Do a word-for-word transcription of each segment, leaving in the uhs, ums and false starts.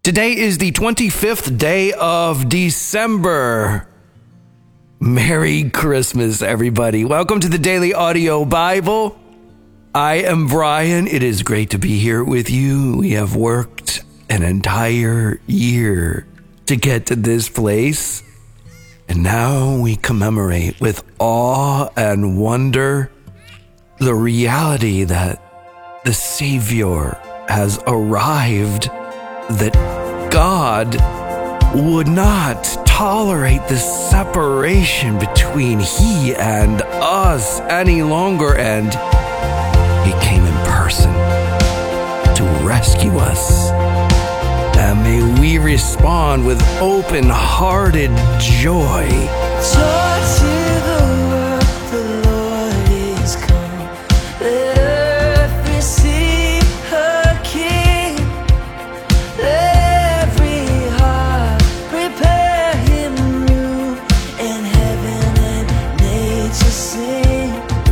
Today is the twenty-fifth day of December. Merry Christmas, everybody. Welcome to the Daily Audio Bible. I am Brian. It is great to be here with you. We have worked an entire year to get to this place. And now we commemorate with awe and wonder the reality that the Savior has arrived, that God would not tolerate the separation between He and us any longer, and He came in person to rescue us. And may we respond with open-hearted joy. Joy to the world, the Lord is come. Let earth receive her King. Let every heart prepare Him room, and heaven and nature sing.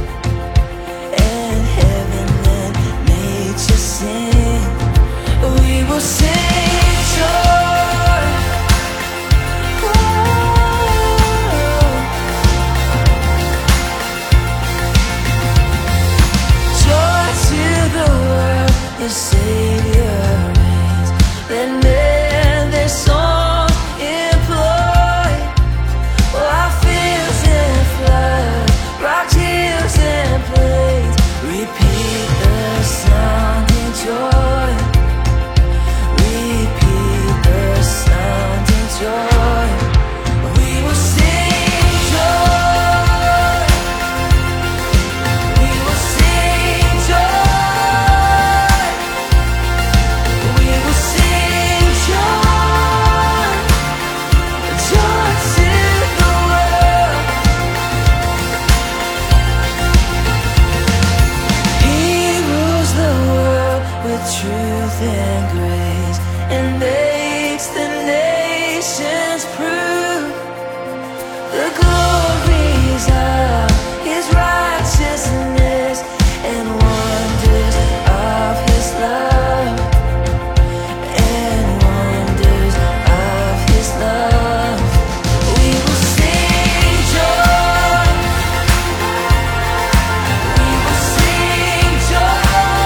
And heaven and nature sing. We will sing. The Savior reigns. Let men their song employ. While fields and flood, rock hills and plains, repeat the sound in joy. Repeat the sound in joy. We will sing joy. We will sing joy. Truth and grace, and makes the nations prove the glories of His righteousness and wonders of His love, and wonders of His love. We will sing joy. We will sing joy.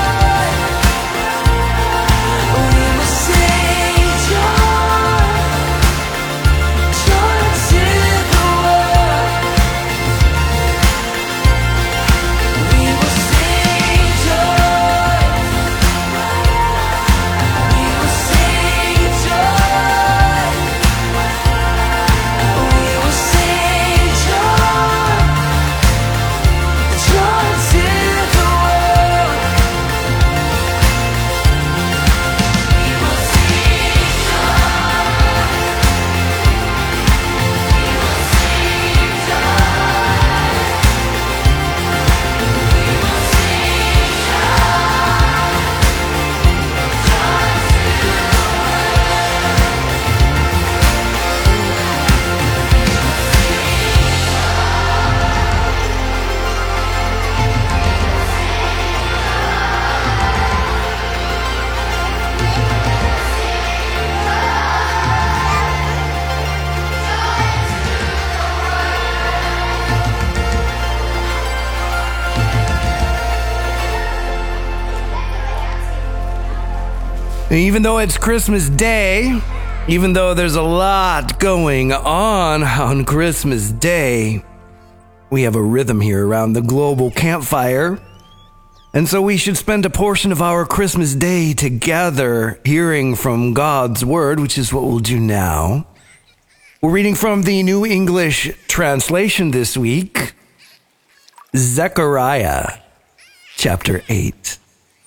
Even though it's Christmas Day, even though there's a lot going on on Christmas Day, we have a rhythm here around the global campfire. And so we should spend a portion of our Christmas Day together hearing from God's Word, which is what we'll do now. We're reading from the New English Translation this week, Zechariah chapter eight.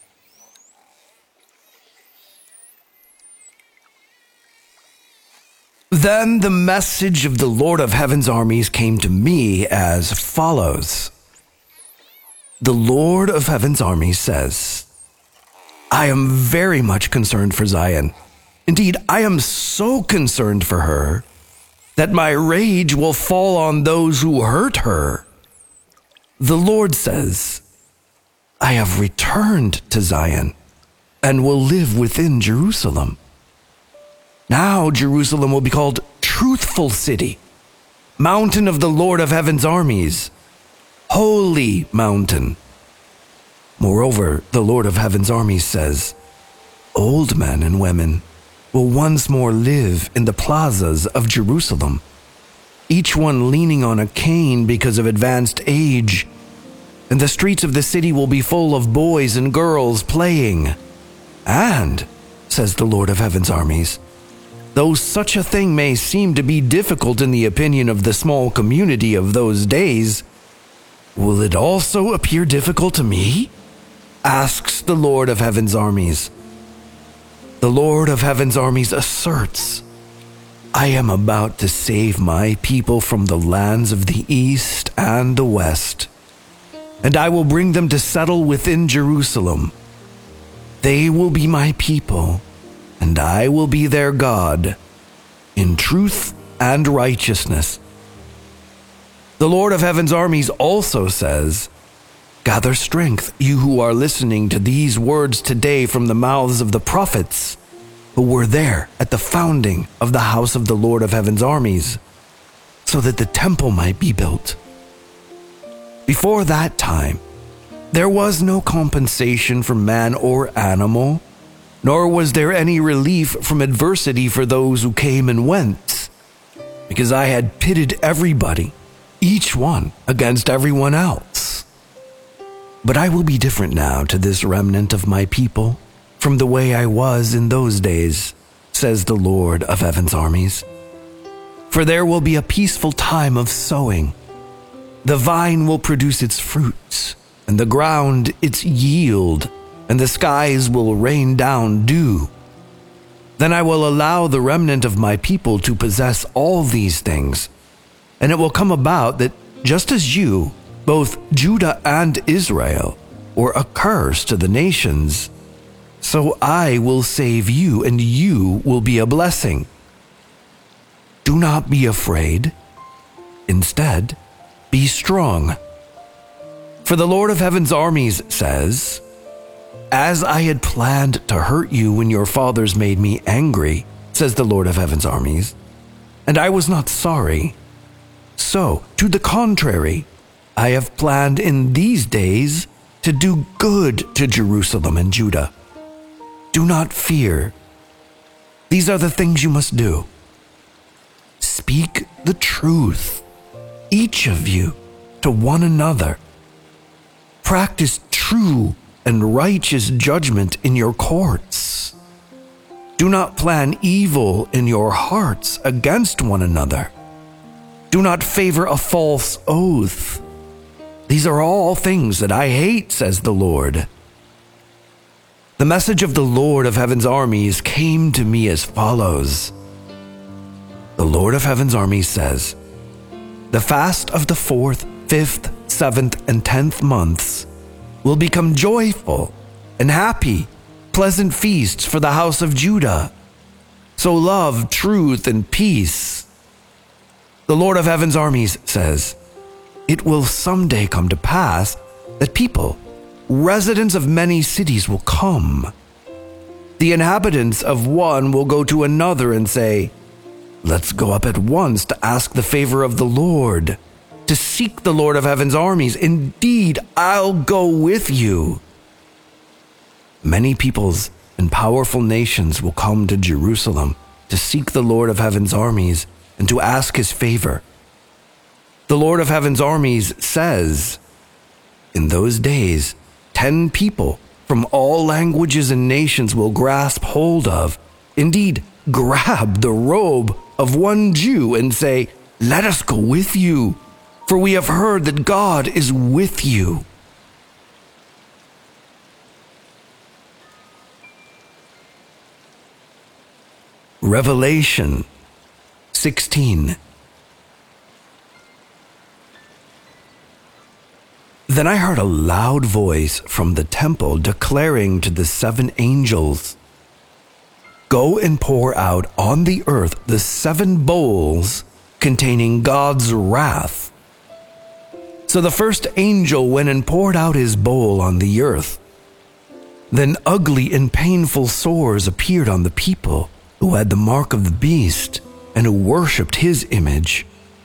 Then the message of the Lord of Heaven's armies came to me as follows. The Lord of Heaven's armies says, I am very much concerned for Zion. Indeed, I am so concerned for her that my rage will fall on those who hurt her. The Lord says, I have returned to Zion and will live within Jerusalem. Now Jerusalem will be called Truthful City, Mountain of the Lord of Heaven's armies, Holy Mountain. Moreover, the Lord of Heaven's armies says, old men and women will once more live in the plazas of Jerusalem, each one leaning on a cane because of advanced age, and the streets of the city will be full of boys and girls playing. And, says the Lord of Heaven's armies, though such a thing may seem to be difficult in the opinion of the small community of those days, will it also appear difficult to me? Asks the Lord of Heaven's armies. The Lord of Heaven's armies asserts, I am about to save my people from the lands of the east and the west, and I will bring them to settle within Jerusalem. They will be my people, and I will be their God, in truth and righteousness. The Lord of Heaven's armies also says, gather strength, you who are listening to these words today from the mouths of the prophets who were there at the founding of the house of the Lord of Heaven's armies, so that the temple might be built. Before that time, there was no compensation for man or animal, nor was there any relief from adversity for those who came and went, because I had pitted everybody, each one against everyone else. But I will be different now to this remnant of my people from the way I was in those days, says the Lord of Heaven's armies. For there will be a peaceful time of sowing. The vine will produce its fruits, and the ground its yield, and the skies will rain down dew. Then I will allow the remnant of my people to possess all these things, and it will come about that just as you, both Judah and Israel, were a curse to the nations, so I will save you, and you will be a blessing. Do not be afraid. Instead, be strong. For the Lord of Heaven's armies says, as I had planned to hurt you when your fathers made me angry, says the Lord of Heaven's armies, and I was not sorry. So, to the contrary, I have planned in these days to do good to Jerusalem and Judah. Do not fear. These are the things you must do. Speak the truth, each of you, to one another. Practice true and righteous judgment in your courts. Do not plan evil in your hearts against one another. Do not favor a false oath. These are all things that I hate, says the Lord. The message of the Lord of Heaven's armies came to me as follows. The Lord of Heaven's armies says, the fast of the fourth, fifth, seventh, and tenth months will become joyful and happy, pleasant feasts for the house of Judah. So love, truth, and peace. The Lord of Heaven's armies says, it will someday come to pass that people, residents of many cities, will come. The inhabitants of one will go to another and say, let's go up at once to ask the favor of the Lord, to seek the Lord of Heaven's armies. Indeed, I'll go with you. Many peoples and powerful nations will come to Jerusalem to seek the Lord of Heaven's armies and to ask his favor. The Lord of Heaven's armies says, in those days, ten people from all languages and nations will grasp hold of, indeed, grab the robe of one Jew and say, let us go with you, for we have heard that God is with you. Revelation sixteen. Then I heard a loud voice from the temple declaring to the seven angels, go and pour out on the earth the seven bowls containing God's wrath. So the first angel went and poured out his bowl on the earth. Then ugly and painful sores appeared on the people, who had the mark of the beast and who worshipped his image.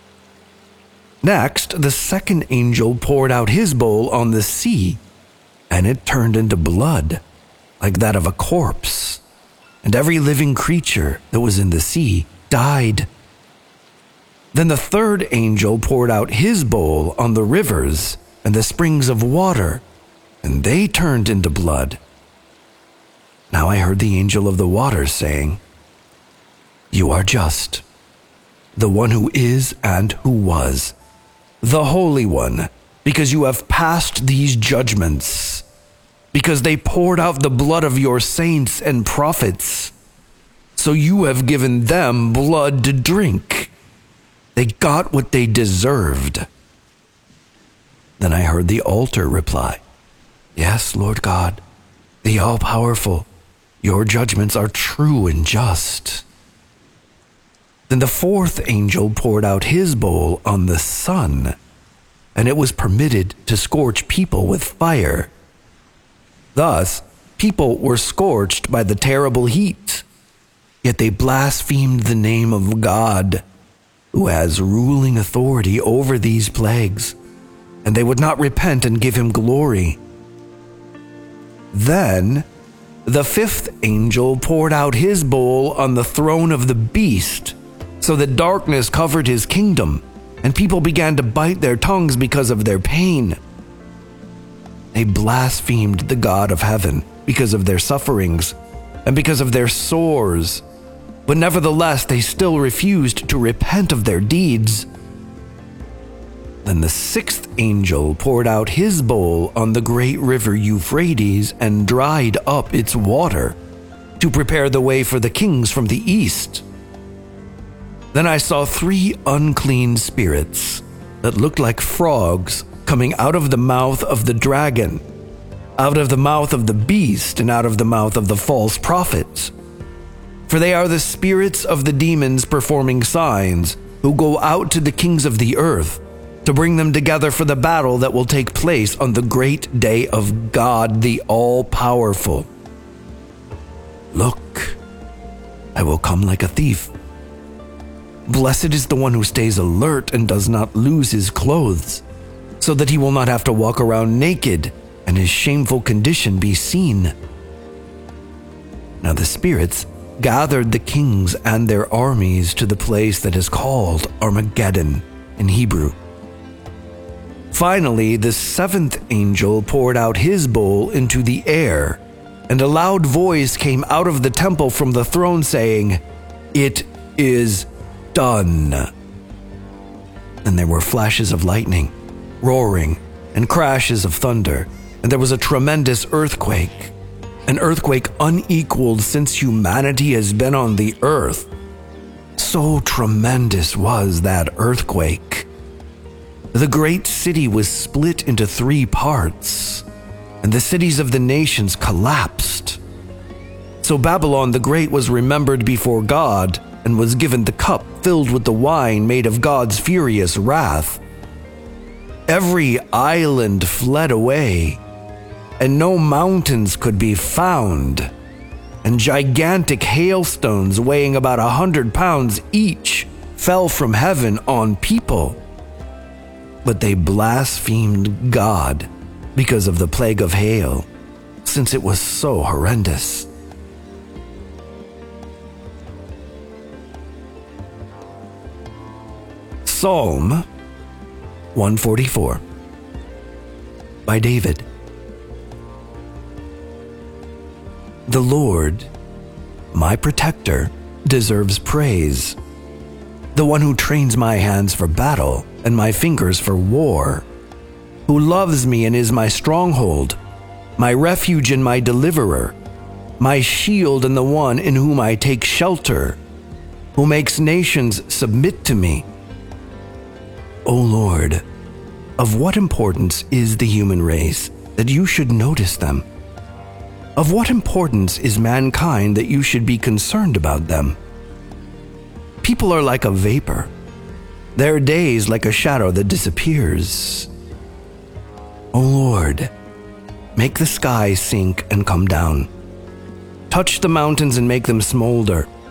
Next, the second angel poured out his bowl on the sea, and it turned into blood, like that of a corpse, and every living creature that was in the sea died. Then the third angel poured out his bowl on the rivers and the springs of water, and they turned into blood. Now I heard the angel of the waters saying, "You are just, the one who is and who was, the Holy One, because you have passed these judgments, because they poured out the blood of your saints and prophets, so you have given them blood to drink. They got what they deserved." Then I heard the altar reply, "Yes, Lord God, the all-powerful, your judgments are true and just." Then the fourth angel poured out his bowl on the sun, and it was permitted to scorch people with fire. Thus, people were scorched by the terrible heat, yet they blasphemed the name of God, who has ruling authority over these plagues, and they would not repent and give him glory. Then the fifth angel poured out his bowl on the throne of the beast, so that darkness covered his kingdom, and people began to bite their tongues because of their pain. They blasphemed the God of heaven because of their sufferings and because of their sores, but nevertheless they still refused to repent of their deeds. Then the sixth angel poured out his bowl on the great river Euphrates and dried up its water, to prepare the way for the kings from the east. Then I saw three unclean spirits that looked like frogs coming out of the mouth of the dragon, out of the mouth of the beast, and out of the mouth of the false prophet. For they are the spirits of the demons performing signs, who go out to the kings of the earth to bring them together for the battle that will take place on the great day of God, the all-powerful. Look, I will come like a thief. Blessed is the one who stays alert and does not lose his clothes, so that he will not have to walk around naked and his shameful condition be seen. Now the spirits gathered the kings and their armies to the place that is called Armageddon in Hebrew. Finally, the seventh angel poured out his bowl into the air, and a loud voice came out of the temple from the throne saying, "It is done." And there were flashes of lightning, roaring, and crashes of thunder, and there was a tremendous earthquake, an earthquake unequaled since humanity has been on the earth. So tremendous was that earthquake. The great city was split into three parts, and the cities of the nations collapsed. So Babylon the Great was remembered before God and was given the cup filled with the wine made of God's furious wrath. Every island fled away, and no mountains could be found, and gigantic hailstones weighing about a hundred pounds each fell from heaven on people. But they blasphemed God because of the plague of hail, since it was so horrendous. Psalm one forty-four by David. The Lord, my protector, deserves praise, the one who trains my hands for battle and my fingers for war, who loves me and is my stronghold, my refuge and my deliverer, my shield and the one in whom I take shelter, who makes nations submit to me. O Lord, of what importance is the human race that you should notice them? Of what importance is mankind that you should be concerned about them? People are like a vapor, their days like a shadow that disappears. O Lord, make the sky sink and come down. Touch the mountains and make them smolder.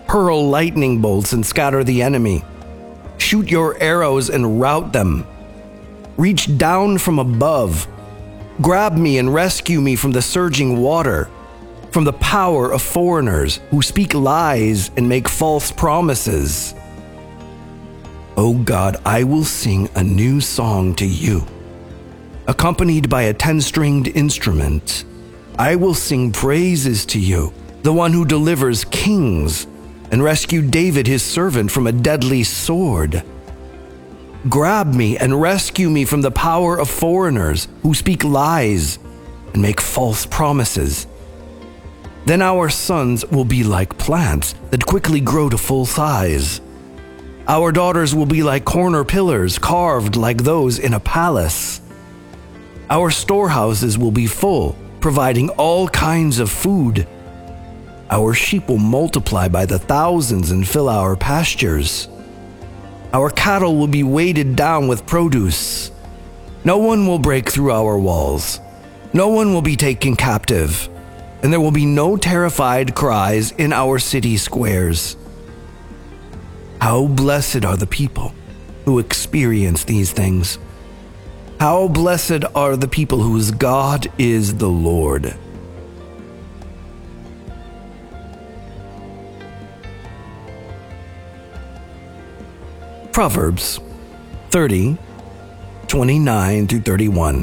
Hurl lightning bolts and scatter the enemy. Shoot your arrows and rout them. Reach down from above. Grab me and rescue me from the surging water, from the power of foreigners who speak lies and make false promises. O God, I will sing a new song to you. Accompanied by a ten-stringed instrument, I will sing praises to you, the one who delivers kings and rescued David his servant from a deadly sword. Grab me and rescue me from the power of foreigners who speak lies and make false promises. Then our sons will be like plants that quickly grow to full size. Our daughters will be like corner pillars carved like those in a palace. Our storehouses will be full, providing all kinds of food. Our sheep will multiply by the thousands and fill our pastures. Our cattle will be weighted down with produce. No one will break through our walls. No one will be taken captive. And there will be no terrified cries in our city squares. How blessed are the people who experience these things. How blessed are the people whose God is the Lord. Proverbs thirty, twenty-nine through thirty-one.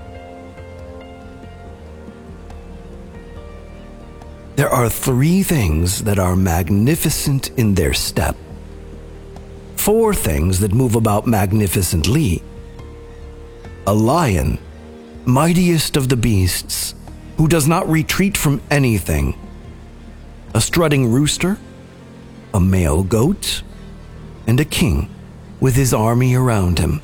There are three things that are magnificent in their step, four things that move about magnificently. A lion, mightiest of the beasts, who does not retreat from anything. A strutting rooster, a male goat, and a king with his army around him.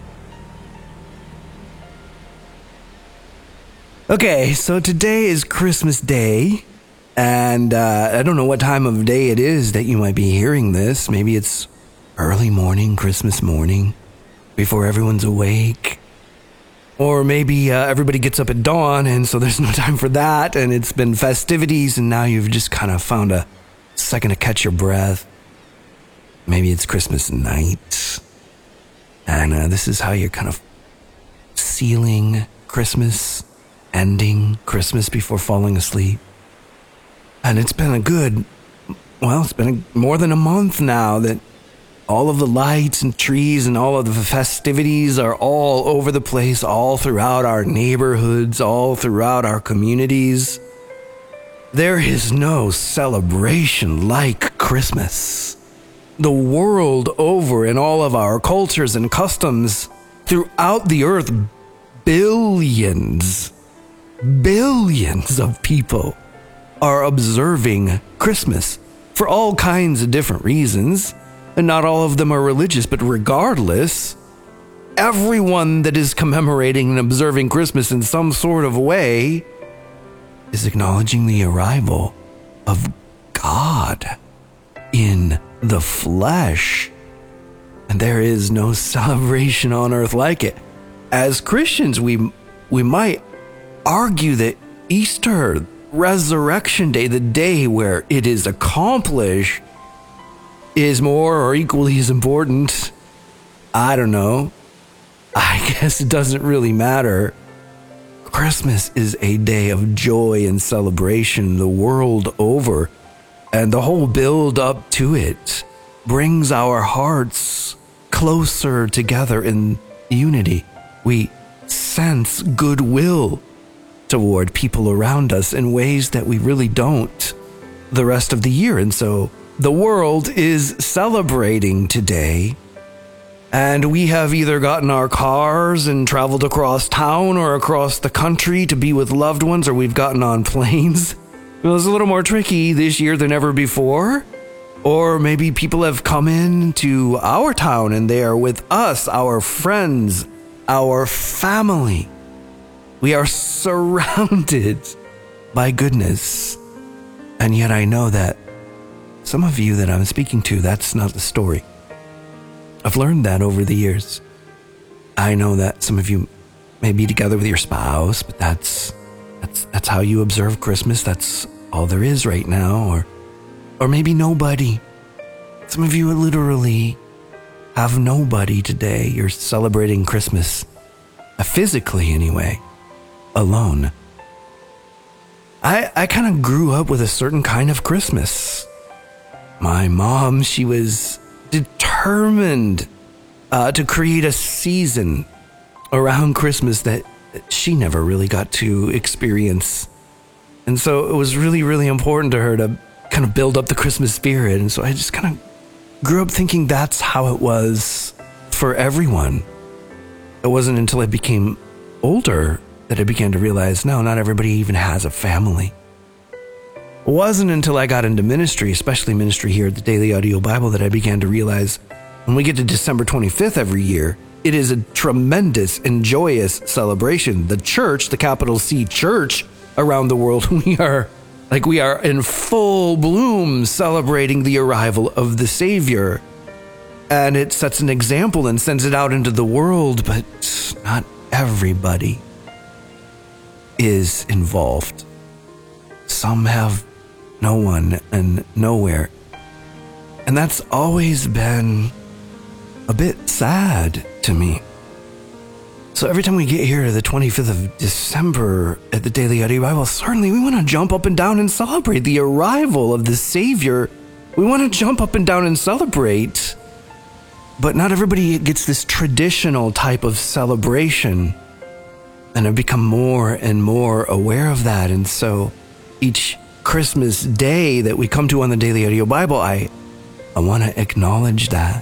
Okay, so today is Christmas Day, and uh, I don't know what time of day it is that you might be hearing this. Maybe it's early morning, Christmas morning, before everyone's awake. Or maybe uh, everybody gets up at dawn, and so there's no time for that, and it's been festivities, and now you've just kind of found a second to catch your breath. Maybe it's Christmas night, and uh, this is how you're kind of sealing Christmas, ending Christmas before falling asleep. And it's been a good, well, it's been a, more than a month now that all of the lights and trees and all of the festivities are all over the place, all throughout our neighborhoods, all throughout our communities. There is no celebration like Christmas. The world over, in all of our cultures and customs throughout the earth, billions, billions of people are observing Christmas for all kinds of different reasons, and not all of them are religious, but regardless, everyone that is commemorating and observing Christmas in some sort of way is acknowledging the arrival of God in the flesh. And there is no celebration on earth like it. As Christians, we we might argue that Easter, Resurrection Day, the day where it is accomplished, is more or equally as important. I don't know. I guess it doesn't really matter. Christmas is a day of joy and celebration the world over. And the whole build up to it brings our hearts closer together in unity. We sense goodwill toward people around us in ways that we really don't the rest of the year. And so the world is celebrating today. And we have either gotten our cars and traveled across town or across the country to be with loved ones, or we've gotten on planes. It was a little more tricky this year than ever before. Or maybe people have come into our town and they are with us, our friends, our family. We are surrounded by goodness. And yet I know that some of you that I'm speaking to, that's not the story. I've learned that over the years. I know that some of you may be together with your spouse, but that's That's that's how you observe Christmas. That's all there is right now. Or or maybe nobody. Some of you literally have nobody today. You're celebrating Christmas, uh, physically anyway, alone. I, I kind of grew up with a certain kind of Christmas. My mom, she was determined uh, to create a season around Christmas that she never really got to experience. And so it was really, really important to her to kind of build up the Christmas spirit. And so I just kind of grew up thinking that's how it was for everyone. It wasn't until I became older that I began to realize, no, not everybody even has a family. It wasn't until I got into ministry, especially ministry here at the Daily Audio Bible, that I began to realize when we get to December twenty-fifth every year, it is a tremendous and joyous celebration. The church, the capital C church around the world, we are like we are in full bloom celebrating the arrival of the Savior. And it sets an example and sends it out into the world, but not everybody is involved. Some have no one and nowhere. And that's always been a bit sad to me. So every time we get here to the twenty-fifth of December at the Daily Audio Bible, certainly we want to jump up and down and celebrate the arrival of the Savior. We want to jump up and down and celebrate. But not everybody gets this traditional type of celebration. And I've become more and more aware of that. And so each Christmas day that we come to on the Daily Audio Bible, I, I want to acknowledge that.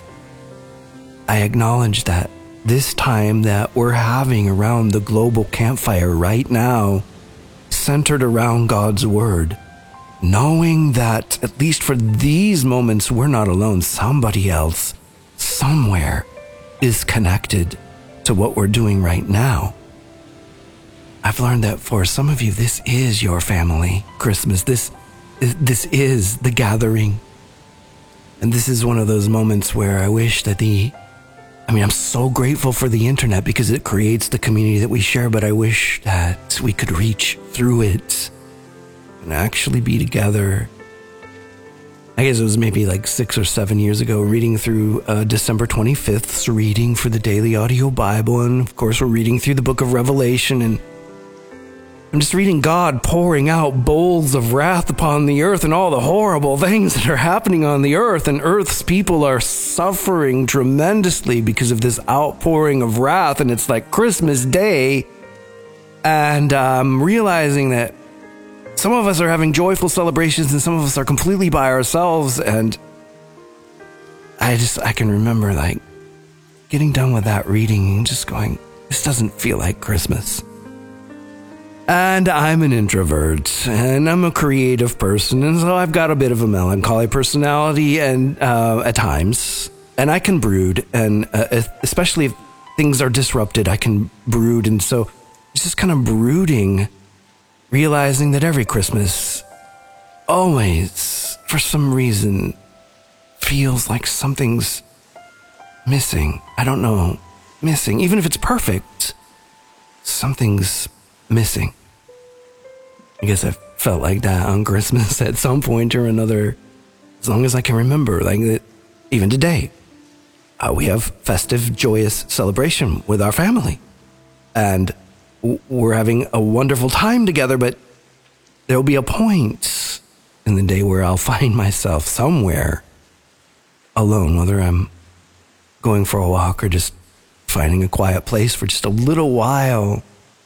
I acknowledge that this time that we're having around the global campfire right now, centered around God's Word, knowing that at least for these moments, we're not alone. Somebody else, somewhere, is connected to what we're doing right now. I've learned that for some of you, this is your family Christmas. This, this is the gathering. And this is one of those moments where I wish that the, I mean, I'm so grateful for the internet because it creates the community that we share, but I wish that we could reach through it and actually be together. I guess it was maybe like six or seven years ago, reading through uh, December twenty-fifth's reading for the Daily Audio Bible. And of course, we're reading through the book of Revelation, and I'm just reading God pouring out bowls of wrath upon the earth and all the horrible things that are happening on the earth. And earth's people are suffering tremendously because of this outpouring of wrath. And it's like Christmas Day. And I'm um, realizing that some of us are having joyful celebrations and some of us are completely by ourselves. And I just, I can remember like getting done with that reading and just going, this doesn't feel like Christmas. And I'm an introvert, and I'm a creative person, and so I've got a bit of a melancholy personality, and uh, at times, and I can brood, and uh, especially if things are disrupted, I can brood, and so it's just kind of brooding, realizing that every Christmas, always, for some reason, feels like something's missing. I don't know, missing, even if it's perfect, something's missing. I guess I felt like that on Christmas at some point or another, as long as I can remember. Like that, even today, uh, we have festive, joyous celebration with our family, and w- we're having a wonderful time together. But there'll be a point in the day where I'll find myself somewhere alone, whether I'm going for a walk or just finding a quiet place for just a little while,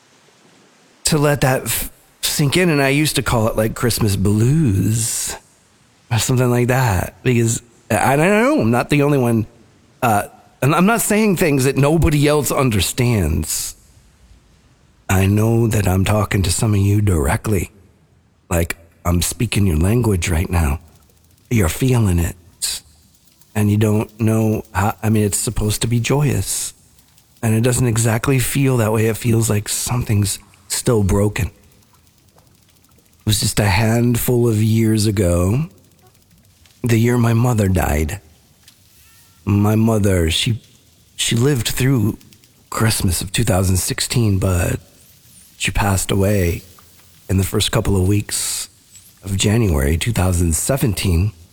to let that f- sink in. And I used to call it like Christmas blues or something like that, because I don't know, I'm not the only one. Uh, and I'm not saying things that nobody else understands. I know that I'm talking to some of you directly. Like I'm speaking your language right now. You're feeling it. And you don't know how, I mean, it's supposed to be joyous. And it doesn't exactly feel that way. It feels like something's still broken. It was just a handful of years ago, the year my mother died. My mother, she she lived through Christmas of two thousand sixteen, but she passed away in the first couple of weeks of January two thousand seventeen.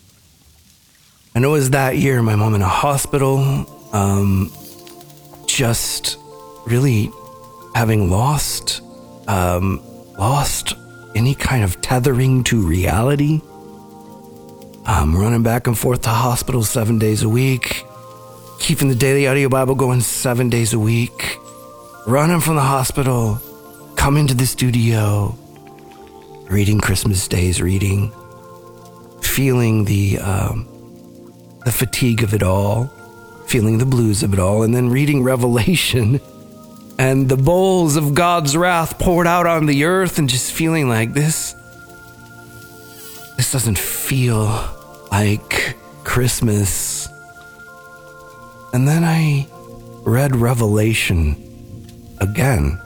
And it was that year, my mom in a hospital, um, just really having lost, um, lost any kind of tethering to reality. Um, running back and forth to hospital seven days a week, keeping the Daily Audio Bible going seven days a week, running from the hospital, coming to the studio, reading Christmas Day's reading, feeling the um, the fatigue of it all, feeling the blues of it all, and then reading Revelation and the bowls of God's wrath poured out on the earth, and just feeling like this, this doesn't feel like Christmas. And then I read Revelation again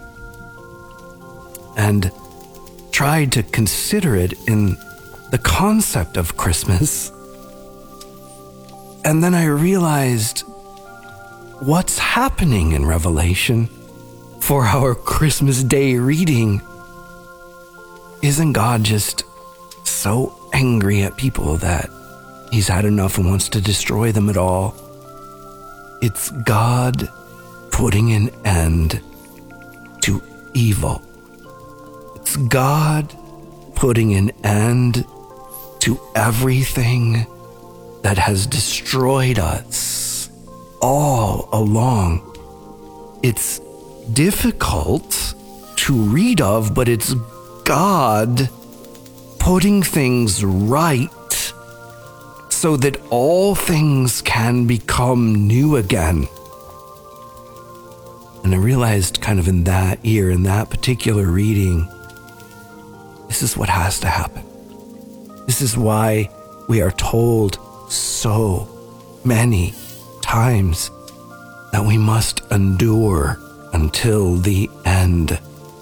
and tried to consider it in the concept of Christmas. And then I realized what's happening in Revelation for our Christmas Day reading. Isn't God just so angry at people that he's had enough and wants to destroy them at all? It's God putting an end to evil. It's God putting an end to everything that has destroyed us all along. It's difficult to read of, but it's God putting things right so that all things can become new again. And I realized kind of in that year, in that particular reading, this is what has to happen. This is why we are told so many times that we must endure until the end.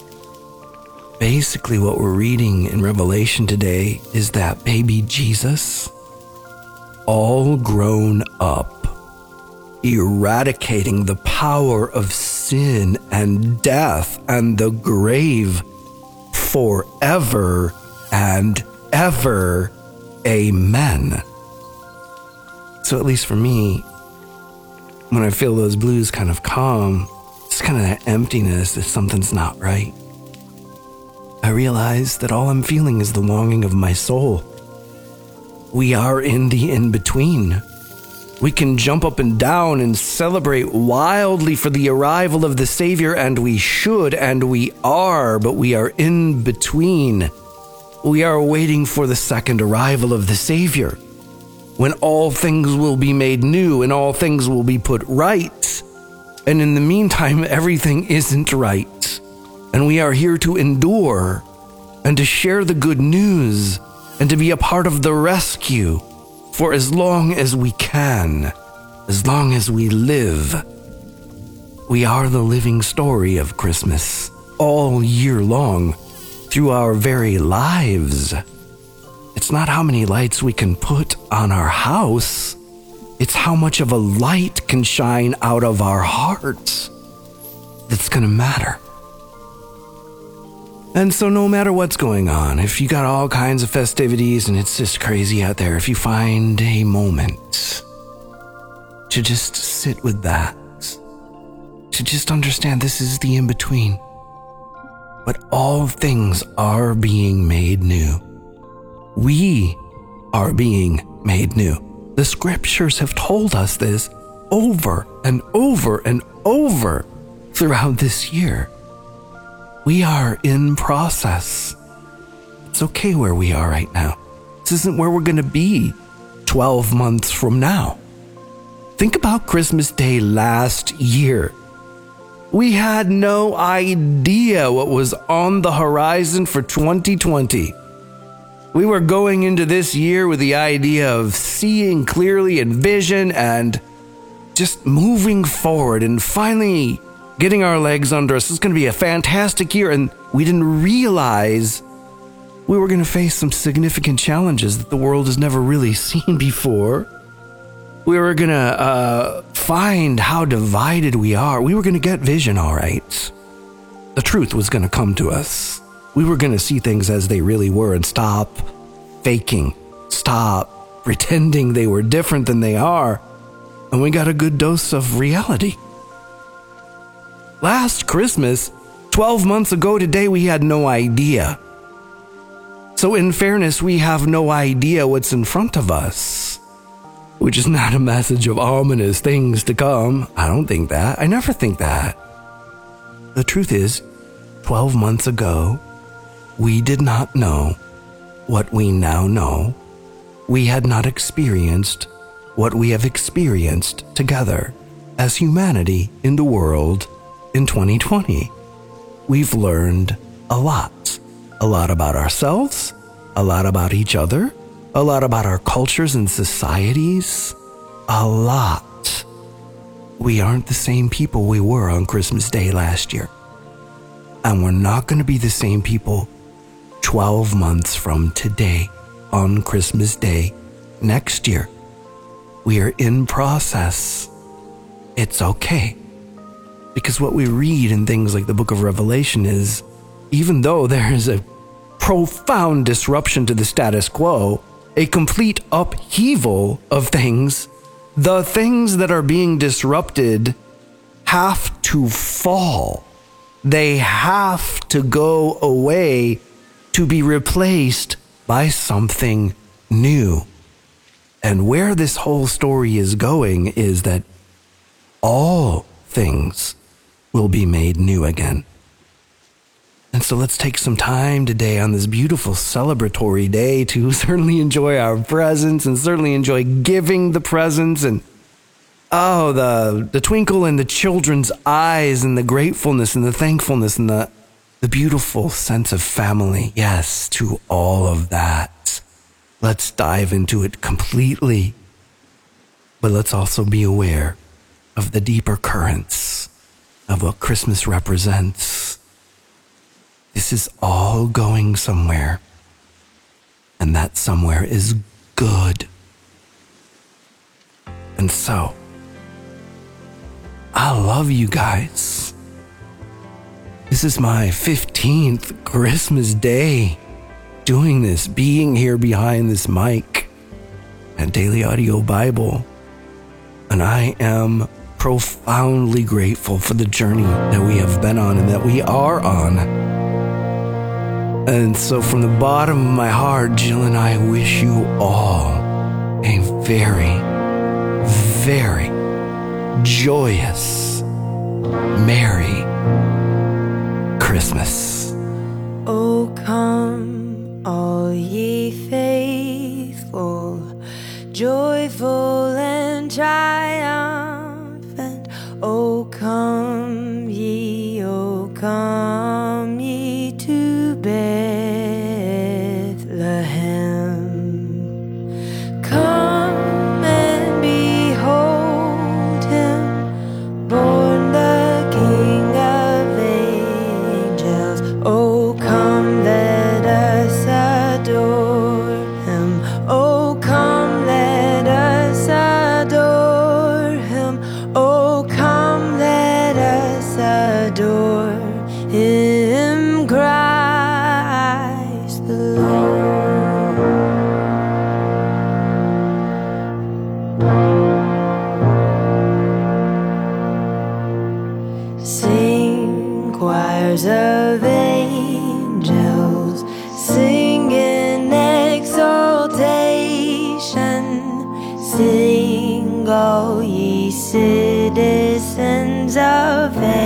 Basically, what we're reading in Revelation today is that baby Jesus, all grown up, eradicating the power of sin and death and the grave forever and ever. Amen. So at least for me, when I feel those blues kind of calm, it's kind of that emptiness that something's not right. I realize that all I'm feeling is the longing of my soul. We are in the in-between. We can jump up and down and celebrate wildly for the arrival of the Savior, and we should, and we are, but we are in between. We are waiting for the second arrival of the Savior, when all things will be made new and all things will be put right. And in the meantime, everything isn't right. And we are here to endure and to share the good news and to be a part of the rescue for as long as we can, as long as we live. We are the living story of Christmas all year long through our very lives. It's not how many lights we can put on our house. It's how much of a light can shine out of our hearts that's going to matter. And so no matter what's going on, if you got all kinds of festivities and it's just crazy out there, if you find a moment to just sit with that, to just understand this is the in-between, but all things are being made new. We are being made new. The scriptures have told us this over and over and over throughout this year. We are in process. It's okay where we are right now. This isn't where we're going to be twelve months from now. Think about Christmas Day last year. We had no idea what was on the horizon for twenty twenty. We were going into this year with the idea of seeing clearly and vision and just moving forward and finally getting our legs under us. It's going to be a fantastic year, and we didn't realize we were going to face some significant challenges that the world has never really seen before. We were going to uh, find how divided we are. We were going to get vision, all right. The truth was going to come to us. We were going to see things as they really were and stop faking, stop pretending they were different than they are, and we got a good dose of reality. Last Christmas, twelve months ago today, we had no idea. So in fairness, we have no idea what's in front of us, which is not a message of ominous things to come. I don't think that. I never think that. The truth is, twelve months ago, we did not know what we now know. We had not experienced what we have experienced together as humanity in the world in twenty twenty. We've learned a lot. A lot about ourselves, a lot about each other, a lot about our cultures and societies. A lot. We aren't the same people we were on Christmas Day last year. And we're not going to be the same people twelve months from today on Christmas Day next year. We are in process. It's okay. Because what we read in things like the book of Revelation is, even though there is a profound disruption to the status quo, a complete upheaval of things, the things that are being disrupted have to fall. They have to go away to be replaced by something new. And where this whole story is going is that all things will be made new again. And so let's take some time today on this beautiful celebratory day to certainly enjoy our presents and certainly enjoy giving the presents and oh, the the twinkle in the children's eyes and the gratefulness and the thankfulness and the, the beautiful sense of family. Yes, to all of that. Let's dive into it completely. But let's also be aware of the deeper currents of what Christmas represents. This is all going somewhere, and that somewhere is good. And so, I love you guys. This is my fifteenth Christmas Day doing this, being here behind this mic at Daily Audio Bible. And I am profoundly grateful for the journey that we have been on and that we are on. And so from the bottom of my heart, Jill and I wish you all a very, very joyous, Merry Christmas. Oh, come, all ye faithful, joyful and triumphant. Oh, come ye, oh, come ye to Bethlehem. Come and behold him, born the King of angels. Oh, come, let us adore him. Oh, come, let us adore him. Oh, come, let us adore him, Christ the Lord. Sing, choirs of angels, sing in exaltation. Sing, all ye citizens of heaven.